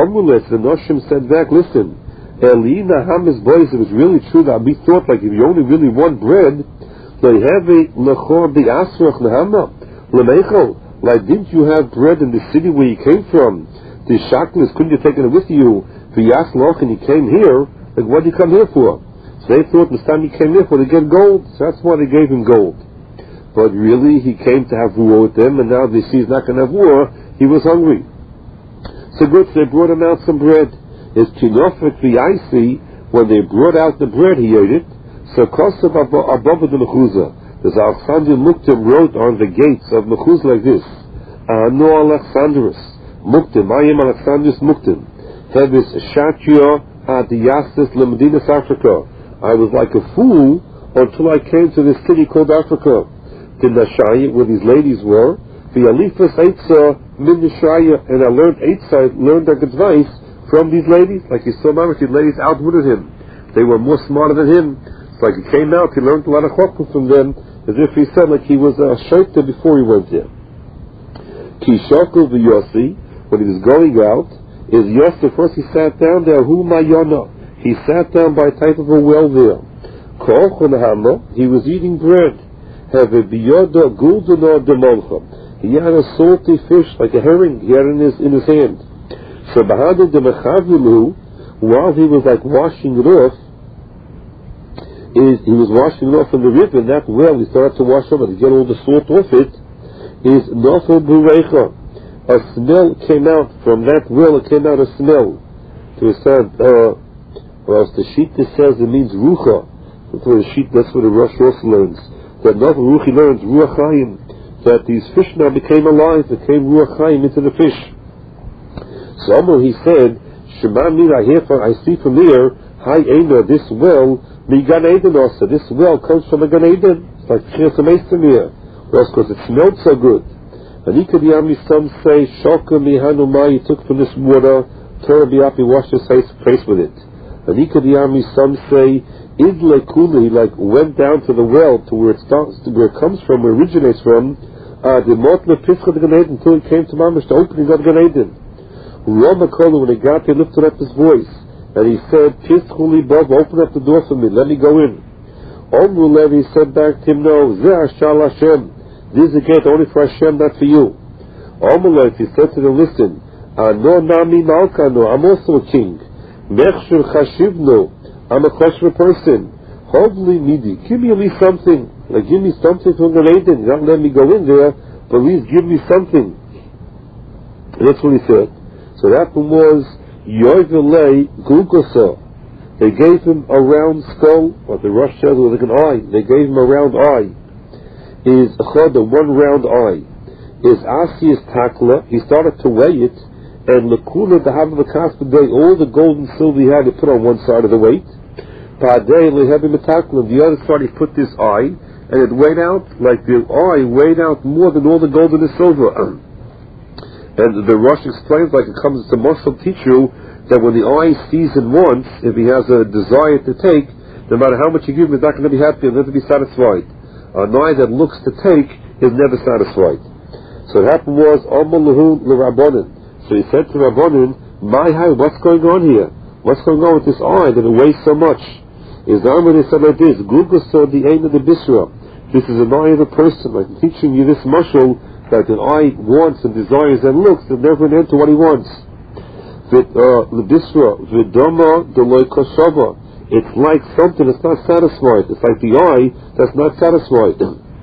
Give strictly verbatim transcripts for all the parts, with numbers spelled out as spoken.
Omulet, the Noshim said back, listen, Elina Hamis boys, it was really true that we thought like if you only really want bread, they have a lechor the asrach nehama lemechol. Like, didn't you have bread in the city where you came from? The shaklis, couldn't you take it with you? V'yas loch, and you came here. Like, what did you come here for? So they thought the time he came here for to get gold. So that's why they gave him gold. But really, he came to have war with them, and now they see he's not going to have war. He was hungry. So good, so they brought him out some bread. It's kinofet v'yaisi. When they brought out the bread, he ate it. So Kosev above the mechuzah. The Alexander Muktim wrote on the gates of mechuzah like this: Ano Alexandrus Muktim, I am Alexandrus Muktim. Hevis Shatya Adiyasis Lemedinas Africa. I was like a fool until I came to this city called Africa. The Nashaya, where these ladies were. The Alifas Eitza Min Nashaya, and I learned Eitza, learned that advice from these ladies. Like he saw Mamash, these ladies outwitted him. They were more smarter than him. It's like he came out, he learned a lot of chokmah from them, as if he said like he was a shaita before he went there. Ki shokol v'yosi, when he was going out, is Yosef, first he sat down there, hu mayona. He sat down by a type of a well there. Kol chonahama, he was eating bread. Have a biyoda guldana demoncha. He had a salty fish, like a herring, he had in his, in his hand. So Bahadu de Mechavilu, while he was like washing it off, is he was washing it off in the river, and that well he started to wash over to get all the salt off it, is Nofel Burecha. A smell came out from that well, it came out a smell. To a sound, uh, well, the sheet that says it means Rucha. That's what the sheet, that's what the Rosh also learns. That Nofel Ruchi learns, Ruach Chaim, that these fish now became alive, became Ruach Chaim into the fish. So Amr, he said, Shema mir, I hear from, I see from here, Hi Eina, this well, Mi Gan Eden also, this well comes from a Gan Eden. It's like Chiyas HaMeister. Well, because it smelled so good. And Ikadiyami, some say, Shoka Mi Hanuma, he took from this water, Torah Biapi washed his face, face with it. And Ikadiyami, some say, Idle Kuli, like went down to the well, to where it starts, to where it comes from, where it originates from, uh, the Motla Pischa the Gan Eden, until it came to Mamish, the opening of Gan Eden. Rama Kolu, when he got there, lifted up his voice, and he said, Pischuli Bob, open up the door for me, let me go in. Omru Levi said back to him, no, Zeh Shal Hashem, this is a gate only for Hashem, not for you. Omru Levi said to them, listen, Ano Nami Malkano, I'm also a king. Mechshur Chashivno, I'm a kosher person. Hopefully Midi, give me at least something, like give me something from the Eden, not let me go in there, but at least give me something. And that's what he said. So that one was Yovelei Glukosa. They gave him a round skull, or the Rosh says was like an eye. They gave him a round eye. Is Choda, one round eye. Is Asi's Takla, he started to weigh it, and Lakuna the Havavakaspa day, all the gold and silver he had, he put on one side of the weight. Padei Lehevi Matakla, the other side he put this eye, and it weighed out, like the eye weighed out more than all the gold and the silver. And the Rosh explains, like it comes to Moshe teach you, that when the eye sees and wants, if he has a desire to take, no matter how much you give him, he's not going to be happy, he'll never be satisfied. An eye that looks to take is never satisfied. So what happened was, Amalahu l'Rabbanan. So he said to Rabbanan, my high, what's going on here? What's going on with this eye that it weighs so much? Is the Amr said like this, Google saw the aim of the Bisra. This is an eye of a person, like teaching you this mushal, that an eye wants and desires and looks, there's never an end to what he wants. The Bisra, Vidoma Deloy Koshava. It's like something that's not satisfied. It's like the eye that's not satisfied.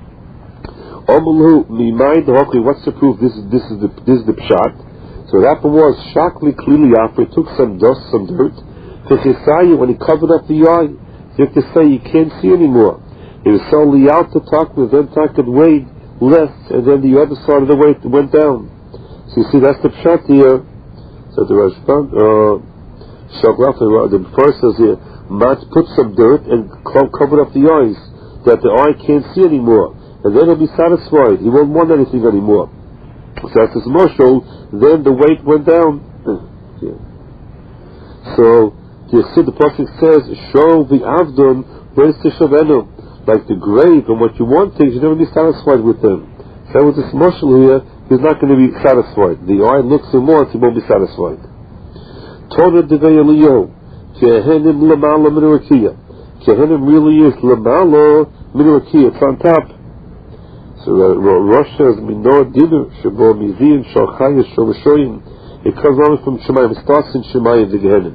Amalu Mimaid Hokli, what's the proof? This is this is the this is the pshat. So what happened was Shakli Klili after he took some dust, some dirt, Fichisayu, when he covered up the eye, you have to say you can't see anymore. It was so liat to talk with them, talk could wait less, and then the other side of the weight went down. So you see, that's the pshat here. So the Rashban, uh, Shagraf, the first says here, Mat put some dirt and covered up the eyes, that the eye can't see anymore, and then he'll be satisfied. He won't want anything anymore. So that's his marshal. Then the weight went down. Yeah. So you see, the prophet says, "Show the Avdon where's the Shavenu." Like the grave, and what you want things, you'll never be satisfied with them. So with this marshal here, he's not going to be satisfied. The eye looks and wants, he won't be satisfied. Torah Devei Eliyahu, Kehenim Lamala Min Rakia. Kehenim really is Lamala Min Rakia, it's on top. So Rosh says, Minor Dinner, Shabo Mizin, Shalchayas, Shalashoyim. It comes only from Shemayim, it starts in Shemayim, the Gehenim.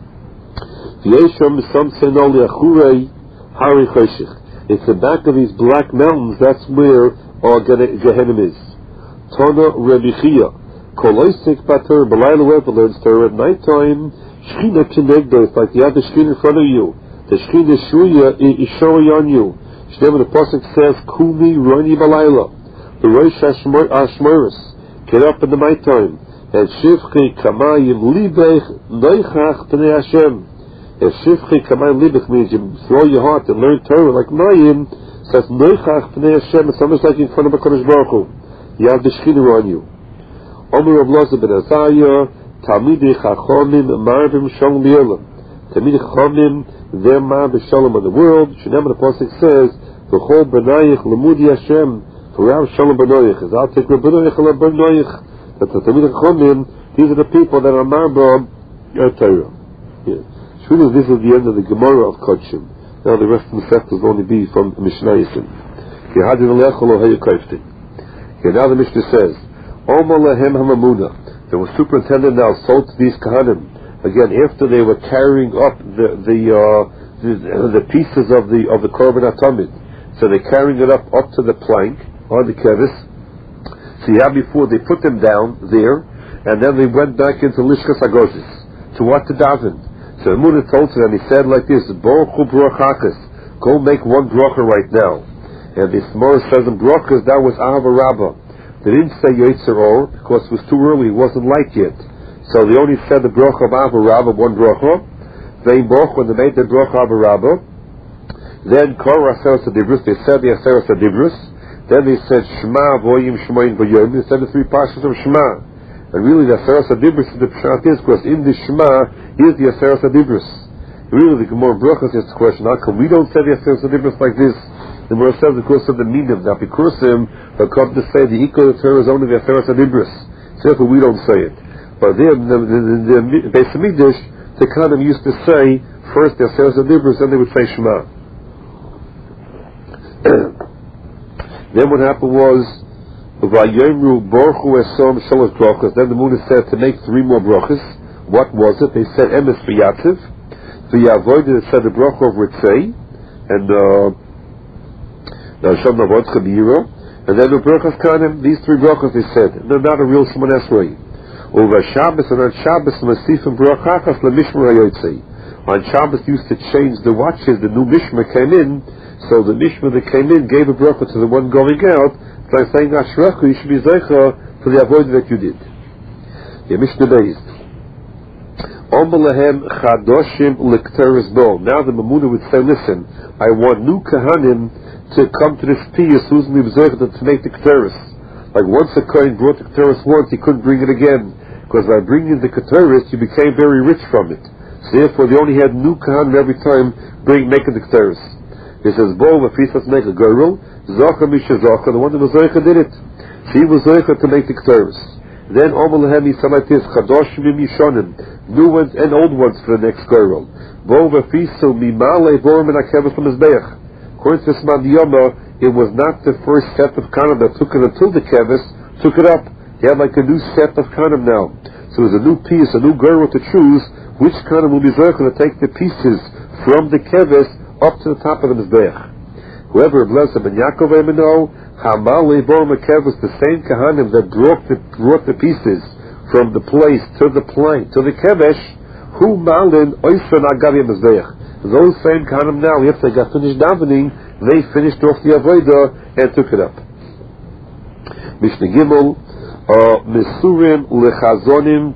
V'yesham, some say no, Liachurei, Hari Choshech. It's the back of these black mountains, that's where our Gehenim is. Tana Rebichia. Koloisik Bater, Balayla Web, learns Torah at night time. Shechina Kinegdo, it's like you have the Shechina in front of you. The Shechina Shuya is showing on you. Shneim the Pasuk says, Kumi Roni Balayla. The Rosh Hashmoris. Get up in the night time. And Shivchi Kamayim Libech Noichach Pnei Hashem. If Shivchi Kamayim Libech means you throw your heart and learn Torah like Mayim, says Noichach Pnei Hashem, it's almost like in front of a Kodesh Baruch Hu. You have the Shechina on you. Omer Rav Loza ben Azariah, Talmidei Chachomim Marvim Shalom B'Olam. Talmidei Chachomim, their Mar B'Shalom in the world. Shneim the Pasuk says, V'chol B'nayich Lemudi Hashem, for Rav Shalom B'Noyich. As I'll take Rav B'Noyich Ala B'Noyich. That the Talmidei Chachomim, these are the people that are Mar B'Noyich Torah. Surely this is the end of the Gemara of Kodshim. Now the rest of the sect will only be from Mishnah Yisim. Yehadin Alechol Oheyu Kaiftin. Here now the Mishnah says, Omer Lehem Hamamuna. There was superintendent now sold to these Kahanim. Again, after they were carrying up the the uh, the, the pieces of the of the Korban Atamid, so they're carrying it up up to the plank on the kevis. So yeah, before they put them down there, and then they went back into Lishkas Hagozis to what to daven. So Hamuna told to them, he said like this: Baruch Hu Brachachas, go make one bracha right now. And the Gemara says in brachas that was Ahava Rabbah. They didn't say Yetzer Or because it was too early, it wasn't light yet. So they only said the bracha of Ahava Rabbah, one bracha. They broke when they made the bracha of Ahava Rabbah. Then Kol Aseres Adibrus, they said the Aseres Adibrus. Then they said Shema Voyim Shemayin Voyim. They said the three parshas of Shema. And really the Aseres Adibrus is the Pshat is because in the Shema is the Aseres Adibrus. Really the Gemara Brachas is the question, how come we don't say the Aseres Adibrus like this? The Gemara says because of the minim, not because him, they'll come to say the equal of Torah is only the Aseres Adibris. So therefore we don't say it. But then the, the, the, the Beis Hamikdash, they kind of used to say first the Aseres Adibris, then they would say Shema. Then what happened was Vayomru Baruch Hu Esom Shalosh Brachas. Then the Muna said to make three more brachas. What was it? They said Emes V'Yatziv, V'Yavoid. It said the bracha of Ritzei, and uh, and then the brachas kanim, these three brachas they said, they're not a real Shemon Esrei. Over Shabbos and on Shabbos, Masifim brachachas leMishmar hayotzei. On Shabbos used to change the watches. The new Mishmar came in, so the Mishmar that came in gave a bracha to the one going out. It's like saying Ashrechu, you should be zeicha for the avoid that you did. Yeah, Mishnah based. Omalahem chadoshim lekteres bo. Now the Mamuna would say, listen, I want new kahanim to come to this piyus who's mibzeicha to make the keteris. Like once a kohen brought the keteris once, he couldn't bring it again, because by bringing the keteris, you became very rich from it. So therefore, they only had new kahanim every time bring making the keteris. He says, "Bo v'fisas make a girl, zocha mishazocha." The one that was zeicha did it. So he was zeicha to make the keteris. Then Omer Lehem he said like this: Chadoshim yishonim, new ones and old ones for the next girl. Bo v'fisu mimale borim and akeves l'mizbeach. According to Sman Yoma, it was not the first set of kanim that took it until the kevis took it up. They had like a new set of kanim now. So it was a new piece, a new girl to choose which kanim will be zeicha to take the pieces from the kevis up to the top of the mizbeach. Whoever blessed Ben Yaakov Emino, Hamal Leibor Mekev was the same kahanim that brought the brought the pieces from the place to the plank to the kevesh. Who malin oisan agavi mizbeach. Those same kahanim now, if they got finished davening, they finished off the avodah and took it up. Mishnah Gimel, Mesurim lechazonim,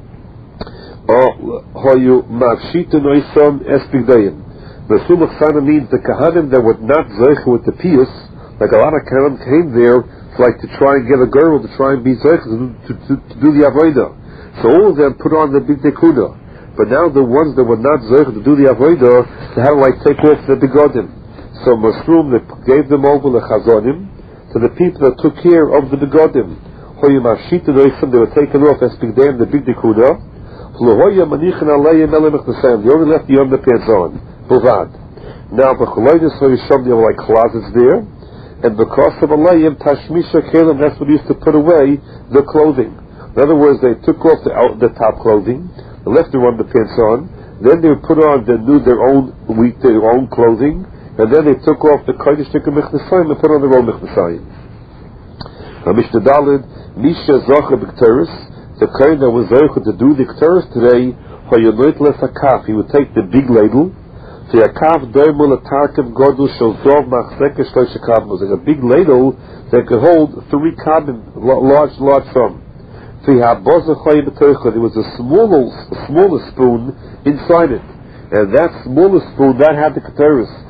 hoyu mavshita noisam espigdayim. Mesum Chana means the kahanim that were not zeicha with the piyus, like a lot of kahanim came there, like to try and get a girl to try and be zeicha to, to, to, to do the avodah. So all of them put on the big dekuna. But now the ones that were not zeicha to do the avodah, they had to like take off the begodim. So Masrum, they gave them over the chazonim to the people that took care of the begodim. Hoyu mashita noisam, they were taken off as bigdayim, the big dekuna. They only left the underpants on. Bovad. Now, the Choloides Harisham, there were like closets there, and because of Alayim, Tashmisha Kalim, that's what used to put away the clothing. In other words, they took off the, out, the top clothing, they left their underpants on, then they would put on their new, their own wheat, their own clothing, and then they took off the Kodesh Tikkum Mechnasayim and put on their own Mechnasayim. Now, Mishnah Daled, Misha Zocha B'Kteris, the Kohen that was Zocha to do the Kteris today, he would take the big ladle, like a big ladle that could hold three kabim, large, large some. There was a smaller, smaller spoon inside it, and that smaller spoon that had the keteris.